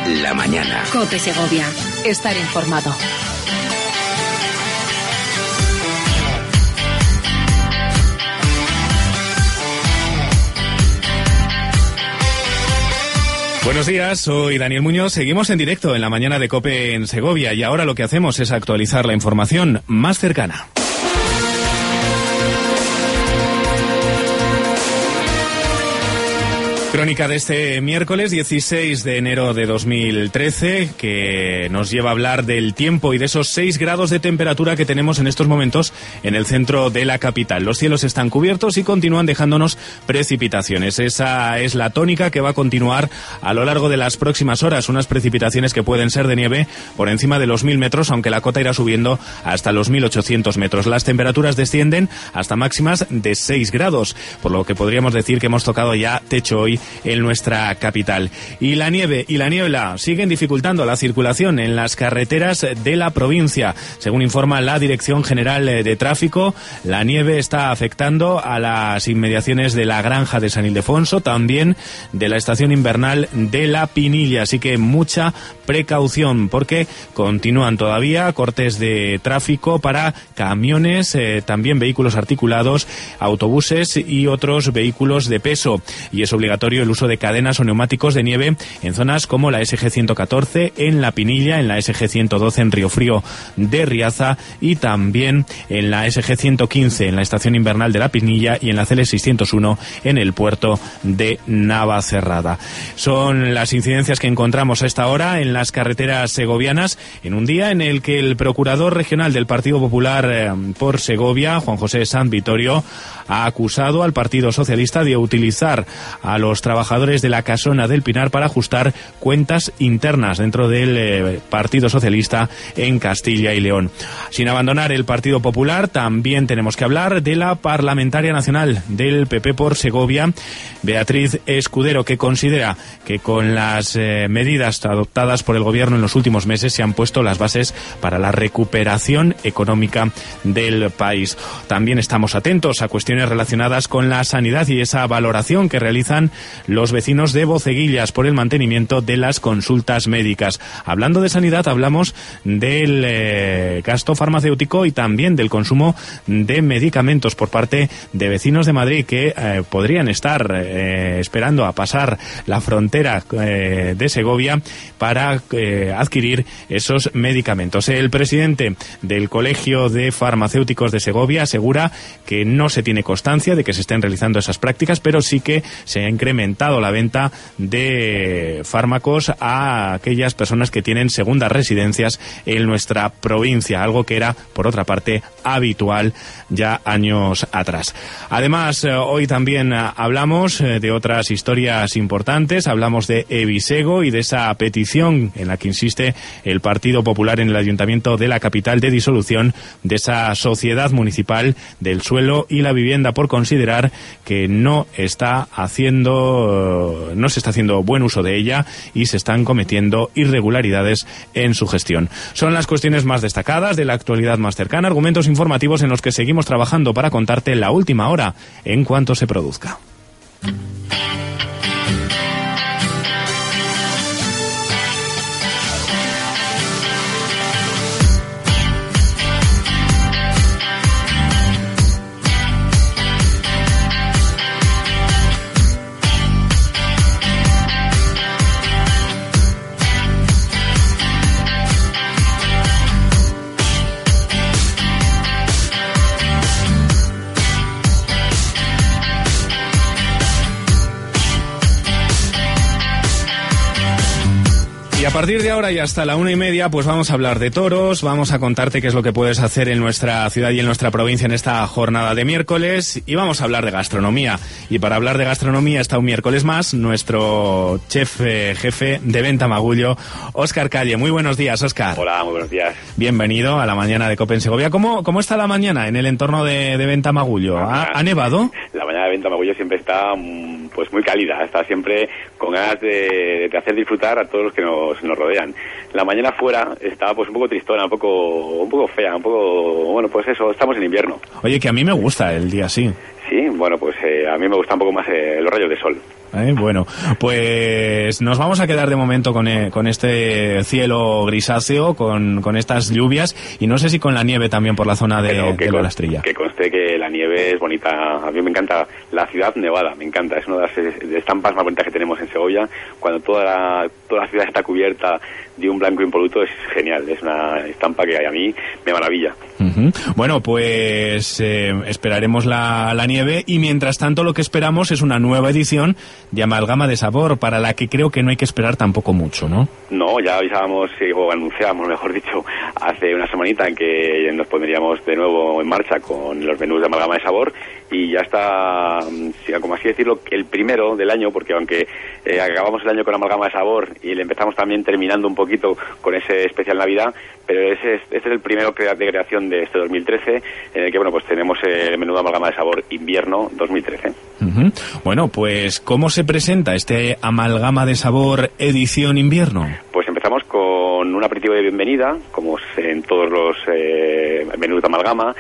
la mañana. COPE Segovia. Estar informado. Buenos días, soy Daniel Muñoz. Seguimos en directo en la mañana de COPE en Segovia y ahora lo que hacemos es actualizar la información más cercana. Crónica de este miércoles 16 de enero de 2013 que nos lleva a hablar del tiempo y de esos 6 grados de temperatura que tenemos en estos momentos en el centro de la capital. Los cielos están cubiertos y continúan dejándonos precipitaciones. Esa es la tónica que va a continuar a lo largo de las próximas horas. Unas precipitaciones que pueden ser de nieve por encima de los 1000 metros, aunque la cota irá subiendo hasta los 1800 metros. Las temperaturas descienden hasta máximas de 6 grados, por lo que podríamos decir que hemos tocado ya techo hoy en nuestra capital. Y la nieve y la niebla siguen dificultando la circulación en las carreteras de la provincia. Según informa la Dirección General de Tráfico, la nieve está afectando a las inmediaciones de la Granja de San Ildefonso, también de la estación invernal de La Pinilla. Así que mucha precaución porque continúan todavía cortes de tráfico para camiones, también vehículos articulados, autobuses y otros vehículos de peso. Y es obligatorio el uso de cadenas o neumáticos de nieve en zonas como la SG 114 en La Pinilla, en la SG 112 en Riofrío de Riaza y también en la SG 115 en la estación invernal de La Pinilla y en la CL 601 en el puerto de Navacerrada. Son las incidencias que encontramos a esta hora en las carreteras segovianas en un día en el que el procurador regional del Partido Popular por Segovia, Juan José Sanz Vittorio, ha acusado al Partido Socialista de utilizar a los trabajadores de la Casona del Pinar para ajustar cuentas internas dentro del Partido Socialista en Castilla y León. Sin abandonar el Partido Popular, también tenemos que hablar de la parlamentaria nacional del PP por Segovia, Beatriz Escudero, que considera que con las medidas adoptadas por el Gobierno en los últimos meses se han puesto las bases para la recuperación económica del país. También estamos atentos a cuestiones relacionadas con la sanidad y esa valoración que realizan los vecinos de Boceguillas por el mantenimiento de las consultas médicas. Hablando de sanidad, hablamos del gasto farmacéutico y también del consumo de medicamentos por parte de vecinos de Madrid que podrían estar esperando a pasar la frontera de Segovia para adquirir esos medicamentos. El presidente del Colegio de Farmacéuticos de Segovia asegura que no se tiene constancia de que se estén realizando esas prácticas, pero sí que se ha incrementado la venta de fármacos a aquellas personas que tienen segundas residencias en nuestra provincia, algo que era, por otra parte, habitual ya años atrás. Además, hoy también hablamos de otras historias importantes, hablamos de Evisego y de esa petición en la que insiste el Partido Popular en el Ayuntamiento de la capital de disolución de esa sociedad municipal del suelo y la vivienda por considerar que no se está haciendo buen uso de ella y se están cometiendo irregularidades en su gestión. Son las cuestiones más destacadas de la actualidad más cercana, argumentos informativos en los que seguimos trabajando para contarte la última hora en cuanto se produzca. Y a partir de ahora y hasta la 1:30, pues vamos a hablar de toros, vamos a contarte qué es lo que puedes hacer en nuestra ciudad y en nuestra provincia en esta jornada de miércoles, y vamos a hablar de gastronomía. Y para hablar de gastronomía está un miércoles más nuestro chef jefe de Venta Magullo, Óscar Calle. Muy buenos días, Óscar. Hola, muy buenos días. Bienvenido a la mañana de COPE en Segovia. ¿Cómo está la mañana en el entorno de Venta Magullo? ¿Ha nevado? La mañana de Venta Magullo siempre está pues muy cálida, está siempre con ganas de hacer disfrutar a todos los que nos rodean. La mañana fuera está pues un poco tristona, un poco fea, bueno, pues eso, estamos en invierno. Oye, que a mí me gusta el día así. Sí, bueno, pues a mí me gusta un poco más los rayos de sol. Bueno, pues nos vamos a quedar de momento con este cielo grisáceo, con estas lluvias, y no sé si con la nieve también por la zona de la Lastrilla. Que conste que la nieve es bonita. A mí me encanta la ciudad nevada, me encanta. Es una de las estampas más bonitas que tenemos en Segovia. Cuando toda la ciudad está cubierta de un blanco impoluto, es genial. Es una estampa que a mí me maravilla. Bueno, pues esperaremos la nieve, y mientras tanto lo que esperamos es una nueva edición de Amalgama de Sabor, para la que creo que no hay que esperar tampoco mucho, ¿no? No, ya avisábamos, o anunciábamos, mejor dicho, hace una semanita en que nos pondríamos de nuevo en marcha con los menús de Amalgama de Sabor, y ya está, como así decirlo, el primero del año, porque aunque acabamos el año con Amalgama de Sabor y le empezamos también terminando un poquito con ese especial Navidad, pero este es el primero de creación de este 2013, en el que, bueno, pues tenemos el menú de Amalgama de Sabor Invierno 2013. Bueno, pues ¿cómo se presenta este Amalgama de Sabor edición invierno? Pues empezamos con un aperitivo de bienvenida, como en todos los menús de Amalgama.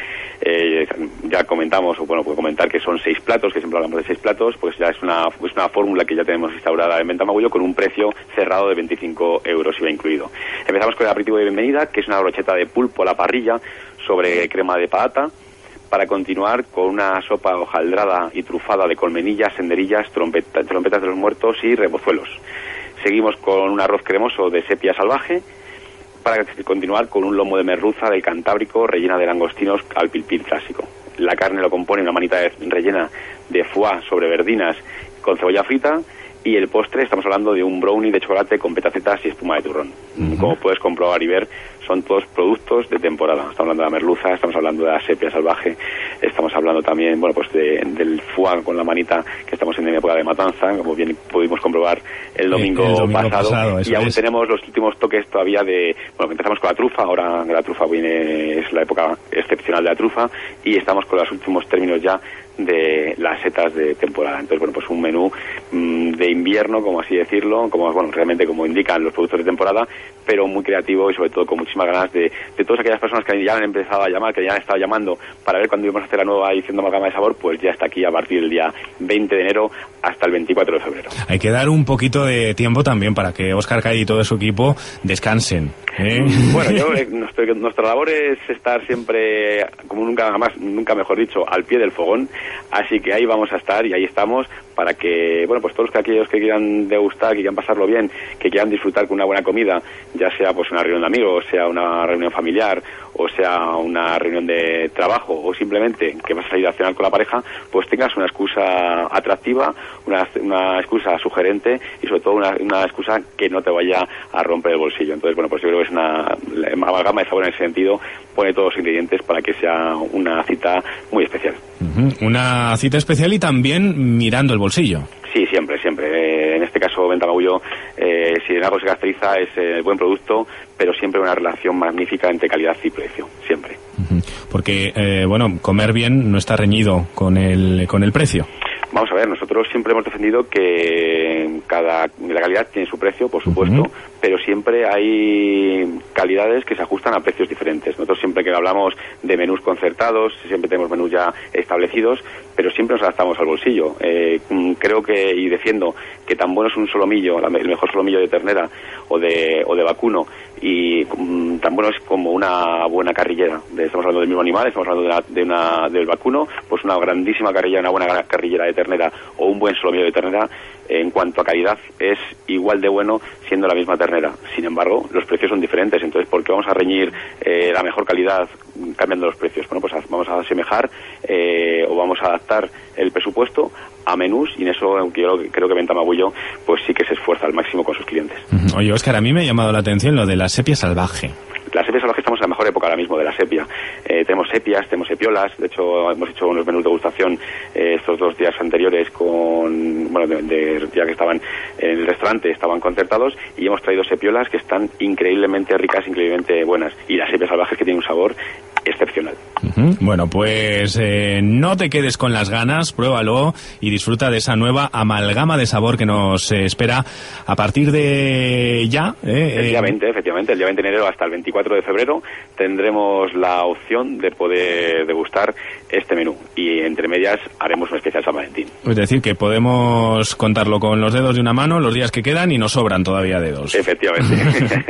Ya comentamos, o bueno, puedo comentar que son 6 platos, que siempre hablamos de 6 platos, pues ya es una fórmula que ya tenemos instaurada en Venta Magullo, con un precio cerrado de 25 euros IVA incluido. Empezamos con el aperitivo de bienvenida, que es una brocheta de pulpo a la parrilla sobre crema de patata, para continuar con una sopa hojaldrada y trufada de colmenillas, senderillas, trompetas de los muertos y rebozuelos. Seguimos con un arroz cremoso de sepia salvaje, para continuar con un lomo de merluza del Cantábrico rellena de langostinos al pilpil clásico. La carne lo compone una manita rellena de foie sobre verdinas con cebolla frita, y el postre estamos hablando de un brownie de chocolate con petacetas y espuma de turrón. Como puedes comprobar y ver, son todos productos de temporada. Estamos hablando de la merluza, estamos hablando de la sepia salvaje, estamos hablando también, bueno, pues del foie con la manita, que estamos en época de matanza, como bien pudimos comprobar el domingo pasado, y aún tenemos los últimos toques todavía bueno, empezamos con la trufa, ahora la trufa es la época excepcional de la trufa, y estamos con los últimos términos ya de las setas de temporada. Entonces, bueno, pues un menú de invierno, como así decirlo, realmente como indican los productos de temporada, pero muy creativo, y sobre todo con muchísimas ganas de todas aquellas personas que ya han empezado a llamar, que ya han estado llamando para ver cuándo íbamos a hacer la nueva edición de Amalgama de Sabor, pues ya está aquí a partir del día 20 de enero hasta el 24 de febrero. Hay que dar un poquito de tiempo también para que Óscar Calle y todo su equipo descansen. Bueno, nuestra labor es estar siempre, como nunca mejor dicho, al pie del fogón, así que ahí vamos a estar, y ahí estamos, para que, bueno, pues todos aquellos que quieran degustar, que quieran pasarlo bien, que quieran disfrutar con una buena comida, ya sea pues una reunión de amigos, sea una reunión familiar, o sea una reunión de trabajo, o simplemente que vas a salir a cenar con la pareja, pues tengas una excusa atractiva, una excusa sugerente, y sobre todo una excusa que no te vaya a romper el bolsillo. Entonces, bueno, pues yo creo que es una Amalgama de Sabor en ese sentido, pone todos los ingredientes para que sea una cita muy especial. Una cita especial, y también mirando el bolsillo. Sí, siempre. En este caso, Venta Magullo, si en algo se caracteriza es el buen producto, pero siempre una relación magnífica entre calidad y precio, siempre. Porque, bueno, comer bien no está reñido con el precio. Vamos a ver, nosotros siempre hemos defendido que la calidad tiene su precio, por supuesto, pero siempre hay calidades que se ajustan a precios diferentes. Nosotros siempre que hablamos de menús concertados, siempre tenemos menús ya establecidos, pero siempre nos adaptamos al bolsillo. Creo que, y defiendo, que tan bueno es un solomillo, el mejor solomillo de ternera o de vacuno, y tan bueno es como una buena carrillera. Estamos hablando del mismo animal, estamos hablando del vacuno, pues una grandísima carrillera, una buena carrillera de ternera o un buen solomillo de ternera, en cuanto a calidad es igual de bueno siendo la misma ternera. Sin embargo, los precios son diferentes, entonces ¿por qué vamos a reñir la mejor calidad cambiando los precios? Bueno, pues vamos a asemejar o vamos a adaptar el presupuesto a menús, y en eso, aunque yo creo que Venta Magullo pues sí que se esfuerza al máximo con sus clientes. Oye, Óscar, a mí me ha llamado la atención lo de la sepia salvaje. La sepia salvaje, estamos en la mejor época ahora mismo de la sepia. Tenemos sepias, tenemos sepiolas. De hecho, hemos hecho unos menús de degustación estos 2 días anteriores ya que estaban en el restaurante, estaban concertados, y hemos traído sepiolas que están increíblemente ricas, increíblemente buenas. Y las sepias salvajes, que tienen un sabor excepcional. Bueno, pues no te quedes con las ganas, pruébalo y disfruta de esa nueva amalgama de sabor que nos espera a partir de ya. El día 20, efectivamente, el día 20 de enero hasta el 24 de febrero tendremos la opción de poder degustar este menú y entre medias haremos un especial San Valentín. Es decir, que podemos contarlo con los dedos de una mano los días que quedan y nos sobran todavía dedos. Efectivamente.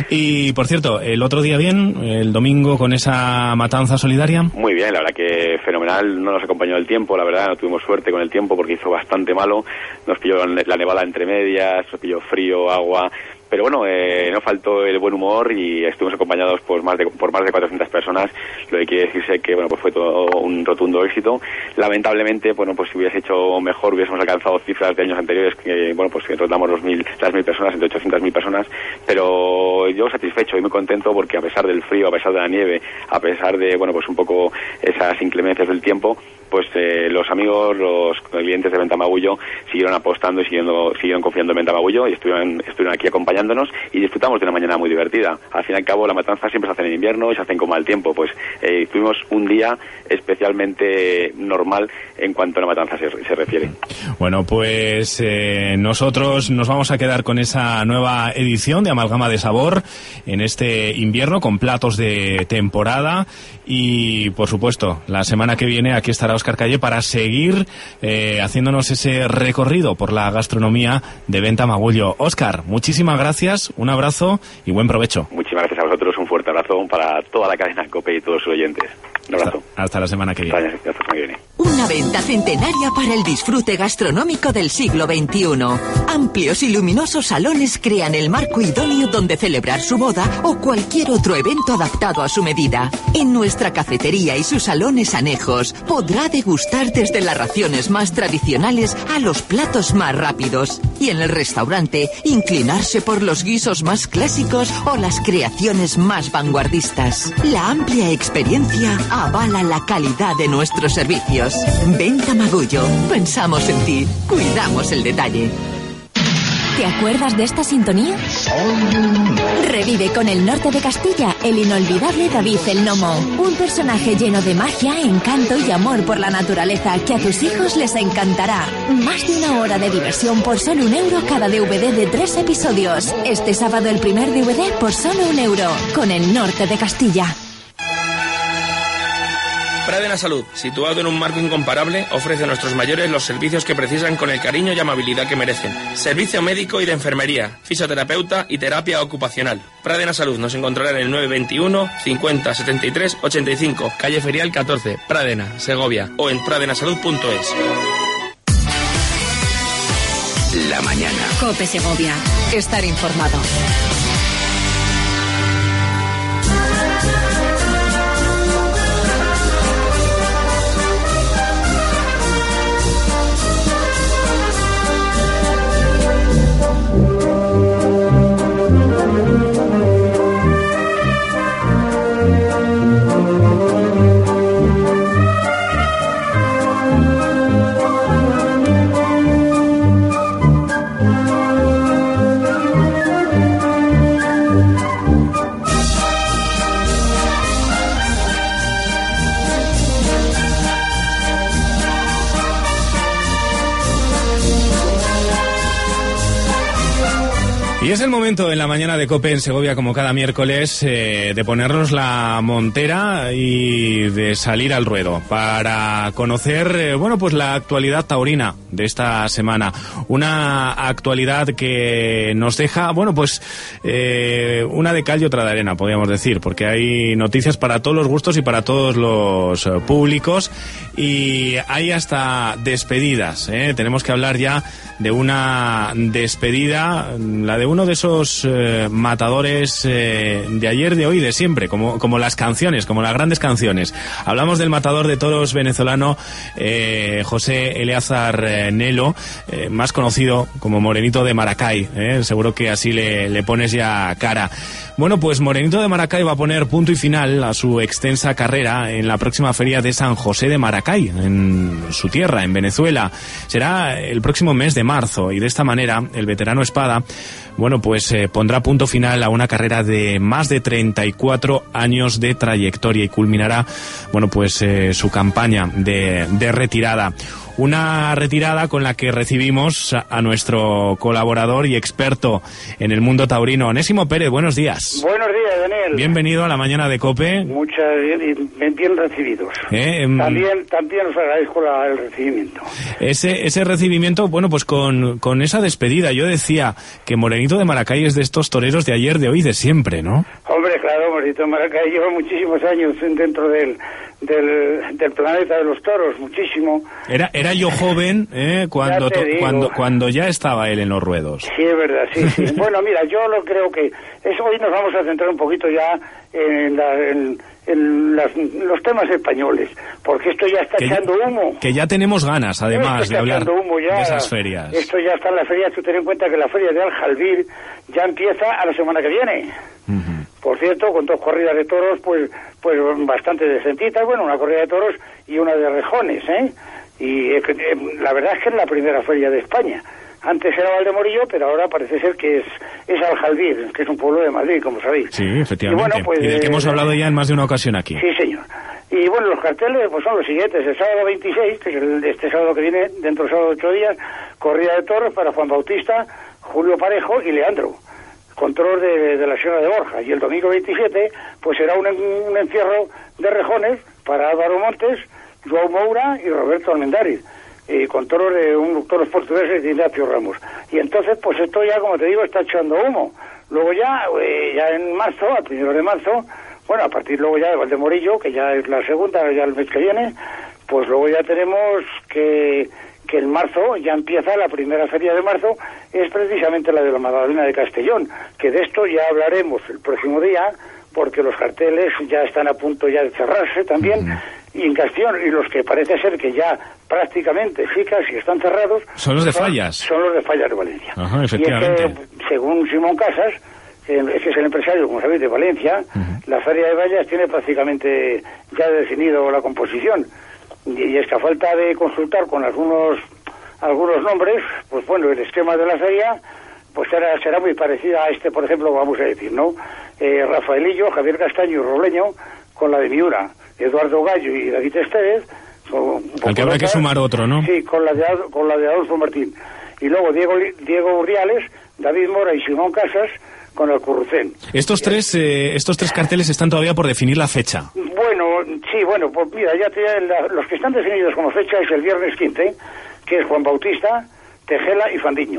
Y por cierto, el otro día bien, el domingo con esa matanza solidaria. Muy bien, la verdad que fenomenal, no nos acompañó el tiempo, la verdad no tuvimos suerte con el tiempo porque hizo bastante malo, nos pilló la nevada entre medias, nos pilló frío, agua, pero bueno, no faltó el buen humor y estuvimos acompañados por más de 400 personas, lo que quiere decirse que bueno, pues fue todo un rotundo éxito. Lamentablemente, bueno, pues si hubiese hecho mejor hubiésemos alcanzado cifras de años anteriores que bueno, pues que rondamos las 1.000 personas, entre 800.000 personas, pero yo satisfecho y muy contento porque a pesar del frío, a pesar de la nieve, a pesar de bueno, pues un poco esas inclemencias del tiempo, pues los amigos, los clientes de Venta Magullo siguieron apostando y siguieron confiando en Venta Magullo y estuvieron aquí acompañándonos y disfrutamos de una mañana muy divertida. Al fin y al cabo, la matanza siempre se hace en invierno y se hacen con mal tiempo, pues tuvimos un día especialmente normal en cuanto a la matanza se refiere. Bueno, pues nosotros nos vamos a quedar con esa nueva edición de Amalgama de Sabor en este invierno con platos de temporada y, por supuesto, la semana que viene aquí estará Óscar Calle para seguir haciéndonos ese recorrido por la gastronomía de Venta Magullo. Óscar, muchísimas gracias, un abrazo y buen provecho. Muchísimas gracias a vosotros, un fuerte abrazo para toda la cadena COPE y todos sus oyentes. Un abrazo. Hasta la semana que viene. Hasta la semana que viene. Una venta centenaria para el disfrute gastronómico del siglo XXI. Amplios y luminosos salones crean el marco idóneo donde celebrar su boda o cualquier otro evento adaptado a su medida. En nuestra cafetería y sus salones anejos podrá degustar desde las raciones más tradicionales a los platos más rápidos. Y en el restaurante, inclinarse por los guisos más clásicos o las creaciones más vanguardistas. La amplia experiencia avala la calidad de nuestros servicios. Venta Magullo. Pensamos en ti. Cuidamos el detalle. ¿Te acuerdas de esta sintonía? Revive con el norte de Castilla el inolvidable David el Nomo. Un personaje lleno de magia, encanto y amor por la naturaleza que a tus hijos les encantará. Más de una hora de diversión por solo €1 cada DVD de 3 episodios. Este sábado el primer DVD por solo €1 con el norte de Castilla. Pradena Salud, situado en un marco incomparable, ofrece a nuestros mayores los servicios que precisan con el cariño y amabilidad que merecen. Servicio médico y de enfermería, fisioterapeuta y terapia ocupacional. Pradena Salud nos encontrará en el 921 50 73 85, calle Ferial 14, Pradena, Segovia, o en pradenasalud.es. La mañana. COPE Segovia. Estar informado. Y es el momento en la mañana de COPE en Segovia, como cada miércoles, de ponernos la montera y de salir al ruedo para conocer, bueno, pues la actualidad taurina de esta semana. Una actualidad que nos deja, bueno, pues una de cal y otra de arena, podríamos decir, porque hay noticias para todos los gustos y para todos los públicos y hay hasta despedidas, ¿eh? Tenemos que hablar ya de una despedida, la de uno de esos matadores de ayer, de hoy, de siempre, como las canciones, como las grandes canciones. Hablamos del matador de toros venezolano José Eleazar Nelo, más conocido como Morenito de Maracay, seguro que así le pones ya cara. Bueno, pues Morenito de Maracay va a poner punto y final a su extensa carrera en la próxima feria de San José de Maracay, en su tierra, en Venezuela. Será el próximo mes de marzo y de esta manera el veterano espada, bueno, bueno, pues pondrá punto final a una carrera de más de 34 años de trayectoria y culminará, bueno, pues su campaña de retirada. Una retirada con la que recibimos a nuestro colaborador y experto en el mundo taurino, Onésimo Pérez. Buenos días. Buenos días, Daniel. Bienvenido a la mañana de COPE. Muchas bien recibidos. También os agradezco el recibimiento. Ese recibimiento, bueno, pues con esa despedida. Yo decía que Morenito de Maracay es de estos toreros de ayer, de hoy, de siempre, ¿no? Hombre, claro, Morenito de Maracay lleva muchísimos años dentro del planeta de los toros, muchísimo. Era yo joven cuando ya estaba él en los ruedos. Sí, es verdad, sí. Bueno, mira, yo creo que hoy nos vamos a centrar un poquito ya en los temas españoles, porque esto ya está echando humo. Que ya tenemos ganas, además, de hablar de esas ferias. Esto ya está en la feria. Tú ten en cuenta que la feria de Aljalbir ya empieza a la semana que viene. Por cierto, con 2 corridas de toros, pues bastante decentitas. Bueno, una corrida de toros y una de rejones, ¿eh? Y la verdad es que es la primera feria de España. Antes era Valdemorillo, pero ahora parece ser que es Aljalbir, que es un pueblo de Madrid, como sabéis. Sí, efectivamente. Y del que hemos hablado ya en más de una ocasión aquí. Sí, señor. Y bueno, los carteles pues son los siguientes. El sábado 26, que es este sábado que viene, dentro del sábado de 8 días, corrida de toros para Juan Bautista, Julio Parejo y Leandro, con toros de la Sierra de Borja. Y el domingo 27, pues será un encierro de rejones para Álvaro Montes, João Moura y Roberto Almendáriz, con toros toros portugueses de Ignacio Ramos. Y entonces, pues esto ya, como te digo, está echando humo. Luego ya en marzo, a 1 de marzo, bueno, a partir luego ya de Valdemorillo, que ya es la segunda, ya el mes que viene, pues luego ya tenemos que en marzo ya empieza la primera feria de marzo, es precisamente la de la Magdalena de Castellón, que de esto ya hablaremos el próximo día, porque los carteles ya están a punto ya de cerrarse también, y en Castellón, y los que parece ser que ya prácticamente casi están cerrados... Son los de Fallas. Son los de Fallas de Valencia. Ajá, efectivamente. Y es que, según Simón Casas, que es el empresario, como sabéis, de Valencia, la feria de Fallas tiene prácticamente ya definido la composición. Y es que a falta de consultar con algunos nombres, pues bueno, el esquema de la feria pues será muy parecida a este, por ejemplo, vamos a decir, ¿no? Rafaelillo, Javier Castaño y Robleño, con la de Miura, Eduardo Gallo y David Estevez. Al que habrá que sumar otro, ¿no? Sí, con la de Adolfo Martín. Y luego Diego Urdiales, David Mora y Simón Casas, con el Currucén. Estos tres carteles están todavía por definir la fecha. Bueno, sí, pues mira, los que están definidos como fecha es el viernes 15, que es Juan Bautista, Tejela y Fandiño.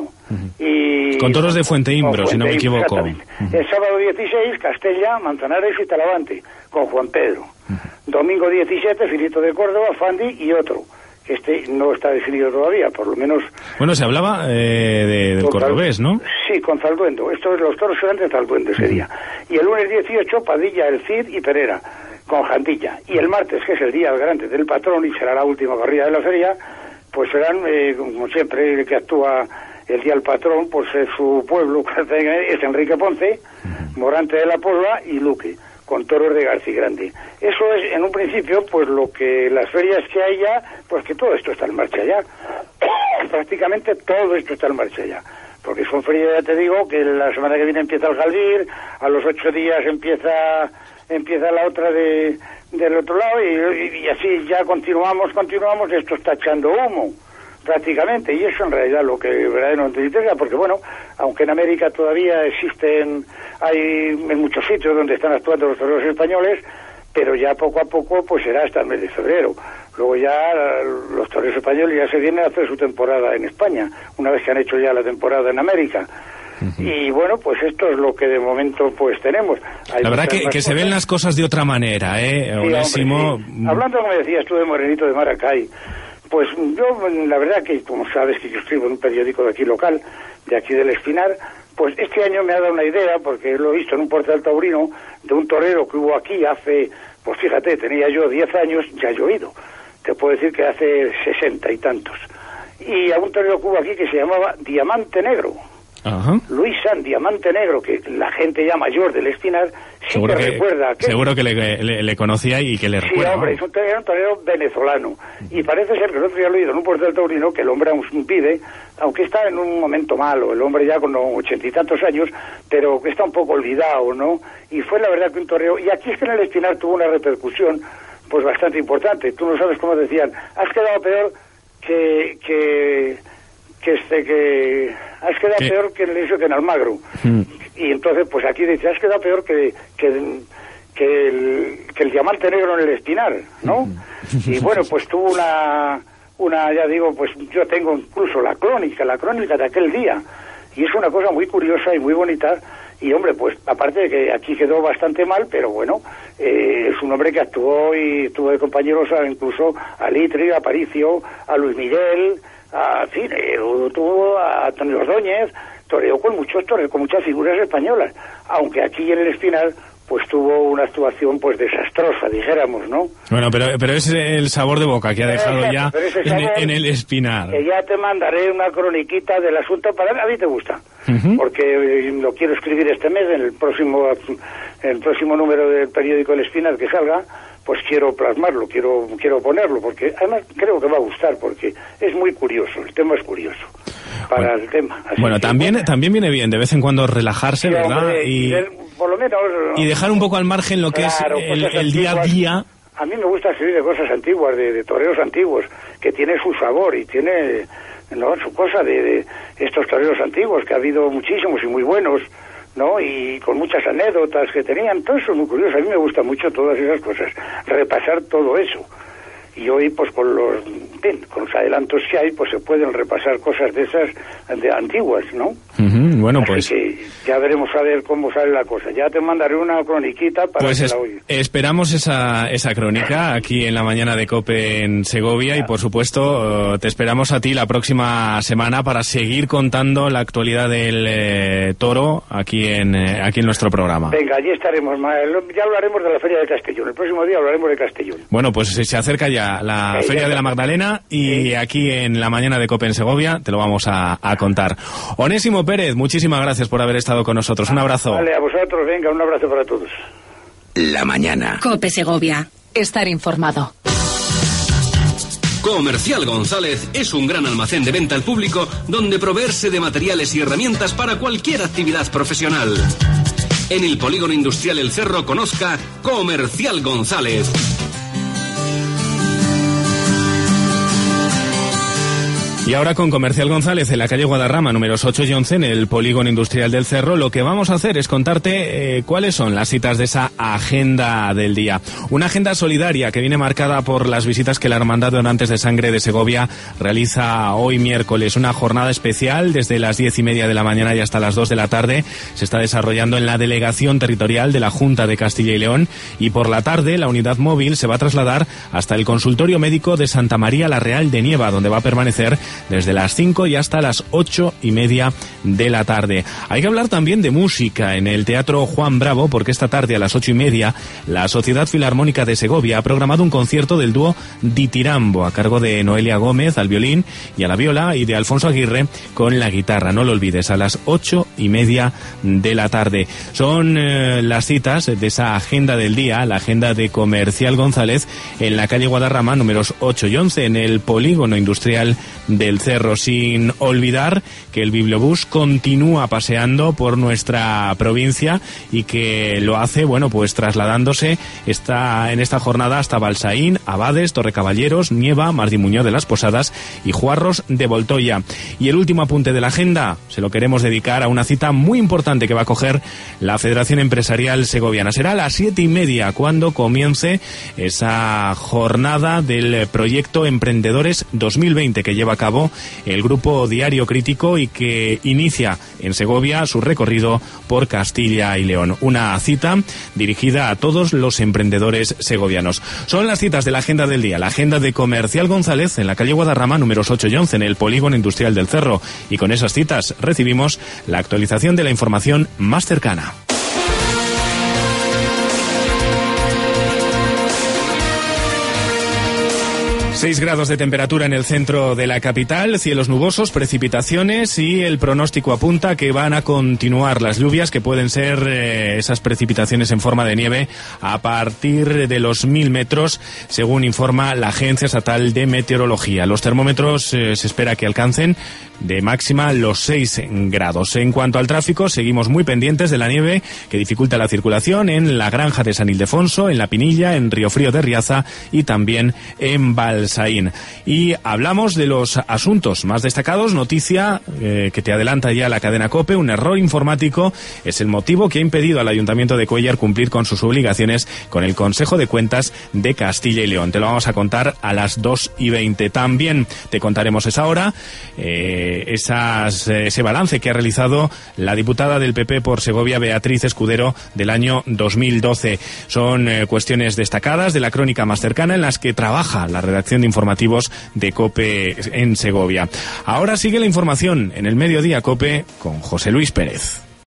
Y con toros de Fuenteimbro, si no me equivoco. El sábado 16, Castella, Manzanares y Talavante, con Juan Pedro. Domingo 17, Filito de Córdoba, Fandi y otro. Este no está definido todavía, por lo menos... Bueno, se hablaba del cordobés, ¿no? Sí, con Zalduendo. Los toros serán de Zalduendo ese día. Y el lunes 18, Padilla, El Cid y Pereira, con Jandilla. Y el martes, que es el día grande del patrón y será la última corrida de la feria, pues serán, como siempre, el que actúa el día del patrón, pues es su pueblo, es Enrique Ponce, Morante de la Polva y Luque, con toros de García Grande. Eso es, en un principio, pues lo que las ferias que hay ya, pues que todo esto está en marcha ya. Prácticamente todo esto está en marcha ya. Porque son ferias, ya te digo, que la semana que viene empieza el Jalbir, a los 8 días empieza la otra del otro lado, y así ya continuamos, esto está echando humo, prácticamente, y eso en realidad lo que verdaderamente interesa, porque bueno, aunque en América todavía hay en muchos sitios donde están actuando los toreros españoles, pero ya poco a poco pues será hasta el mes de febrero. Luego ya los toreros españoles ya se vienen a hacer su temporada en España, una vez que han hecho ya la temporada en América. Y bueno, pues esto es lo que de momento pues tenemos. La verdad que se ven las cosas de otra manera, Onésimo. Hombre, sí. Hablando, como decías tú, de Morenito de Maracay, pues yo, la verdad que, como sabes que yo escribo en un periódico de aquí local, de aquí del Espinar, pues este año me ha dado una idea, porque lo he visto en un portal taurino, de un torero que hubo aquí hace, pues fíjate, tenía yo 10 años, ya he llovido. Te puedo decir que hace 60 y tantos. Y a un torero que hubo aquí que se llamaba Diamante Negro. Ajá. Luis San Diamante Negro, que la gente ya mayor del Espinar Seguro que recuerda. Seguro que le conocía y que le recuerda. Sí, hombre, es un torero venezolano. Y parece ser que el otro día lo he oído en un puerto del taurino, que el hombre aún pide, aunque está en un momento malo, el hombre ya con 80 y tantos años, pero que está un poco olvidado, ¿no? Y fue la verdad que un torero... Y aquí es que en el Espinar tuvo una repercusión pues bastante importante. Tú no sabes cómo decían, has quedado peor que has quedado peor que en Almagro. Y entonces pues aquí dice, has quedado peor que el diamante negro en el Espinar, ¿no? Y bueno, pues tuvo una ya digo, pues yo tengo incluso la crónica de aquel día, y es una cosa muy curiosa y muy bonita. Y hombre, pues aparte de que aquí quedó bastante mal, pero bueno, es un hombre que actuó y tuvo de compañeros incluso a Litri, a Aparicio, a Luis Miguel, tuvo a Antonio Ordóñez, toreó con muchas figuras españolas, aunque aquí en el Espinar pues tuvo una actuación pues desastrosa, dijéramos, ¿no? Bueno, pero es el sabor de boca que ha dejado ya en el Espinar. Que ya te mandaré una croniquita del asunto, a mí te gusta, porque lo quiero escribir este mes, en el próximo número del periódico El Espinar que salga, pues quiero plasmarlo, quiero ponerlo, porque además creo que va a gustar, porque es muy curioso, el tema es curioso. Para el tema. Así bueno, también viene bien de vez en cuando relajarse, sí, ¿verdad? Hombre, por lo menos, y dejar un poco al margen lo que es el día a día. A mí me gusta escribir de cosas antiguas, de toreros antiguos, que tiene su sabor y tiene su cosa de estos toreros antiguos, que ha habido muchísimos y muy buenos, ¿no? Y con muchas anécdotas que tenían. Todo eso es muy curioso. A mí me gusta mucho todas esas cosas, repasar todo eso. Y hoy, pues con los adelantos que hay, pues se pueden repasar cosas de esas antiguas, ¿no? Bueno, así pues que ya veremos a ver cómo sale la cosa. Ya te mandaré una croniquita para que la oigas. Esperamos esa crónica aquí en la mañana de COPE en Segovia, y por supuesto te esperamos a ti la próxima semana para seguir contando la actualidad del toro aquí en nuestro programa. Venga, allí estaremos. Ya hablaremos de la Feria de Castellón. El próximo día hablaremos de Castellón. Bueno, pues se acerca ya la Feria de la Magdalena, y aquí en la mañana de COPE en Segovia te lo vamos a contar. Onésimo Pérez, muchísimas gracias por haber estado con nosotros. Un abrazo. Vale, a vosotros, venga, un abrazo para todos. La mañana. COPE Segovia. Estar informado. Comercial González es un gran almacén de venta al público donde proveerse de materiales y herramientas para cualquier actividad profesional. En el Polígono Industrial El Cerro conozca Comercial González. Y ahora con Comercial González en la calle Guadarrama, números 8 y 11, en el Polígono Industrial del Cerro, lo que vamos a hacer es contarte cuáles son las citas de esa agenda del día. Una agenda solidaria que viene marcada por las visitas que la Hermandad de Donantes de Sangre de Segovia realiza hoy miércoles. Una jornada especial desde las 10:30 de la mañana y hasta las 2 de la tarde. Se está desarrollando en la Delegación Territorial de la Junta de Castilla y León, y por la tarde la unidad móvil se va a trasladar hasta el Consultorio Médico de Santa María la Real de Nieva, donde va a permanecer desde las 5 y hasta las 8:30 de la tarde. Hay que hablar también de música en el Teatro Juan Bravo, porque esta tarde a las 8:30 la Sociedad Filarmónica de Segovia ha programado un concierto del dúo Ditirambo a cargo de Noelia Gómez al violín y a la viola, y de Alfonso Aguirre con la guitarra. No lo olvides, a las 8:30 de la tarde. Son las citas de esa agenda del día, la agenda de Comercial González en la calle Guadarrama, números 8 y 11, en el Polígono Industrial del Cerro. Sin olvidar que el Bibliobús continúa paseando por nuestra provincia, y que lo hace, bueno, pues trasladándose en esta jornada hasta Balsaín, Abades, Torrecaballeros, Nieva, Martín Muñoz de las Posadas y Juarros de Voltoya. Y el último apunte de la agenda se lo queremos dedicar a una cita muy importante que va a coger la Federación Empresarial Segoviana. Será a las 7:30 cuando comience esa jornada del proyecto Emprendedores 2020 que lleva a cabo el Grupo Diario Crítico, y que inicia en Segovia su recorrido por Castilla y León. Una cita dirigida a todos los emprendedores segovianos. Son las citas de la agenda del día, la agenda de Comercial González en la calle Guadarrama, números 8 y 11, en el Polígono Industrial del Cerro. Y con esas citas recibimos la actualización de la información más cercana. 6 grados de temperatura en el centro de la capital, cielos nubosos, precipitaciones y el pronóstico apunta que van a continuar las lluvias, que pueden ser esas precipitaciones en forma de nieve a partir de los 1000 metros, según informa la Agencia Estatal de Meteorología. Los termómetros se espera que alcancen de máxima los 6 grados. En cuanto al tráfico, seguimos muy pendientes de la nieve que dificulta la circulación en la Granja de San Ildefonso, en La Pinilla, en Riofrío de Riaza y también en Balsaín. Y hablamos de los asuntos más destacados. Noticia que te adelanta ya la cadena COPE: un error informático es el motivo que ha impedido al Ayuntamiento de Cuéllar cumplir con sus obligaciones con el Consejo de Cuentas de Castilla y León. Te lo vamos a contar a las 2:20. También te contaremos esa hora ese balance que ha realizado la diputada del PP por Segovia, Beatriz Escudero, del año 2012. Son cuestiones destacadas de la crónica más cercana en las que trabaja la redacción de informativos de COPE en Segovia. Ahora sigue la información en el Mediodía COPE con José Luis Pérez.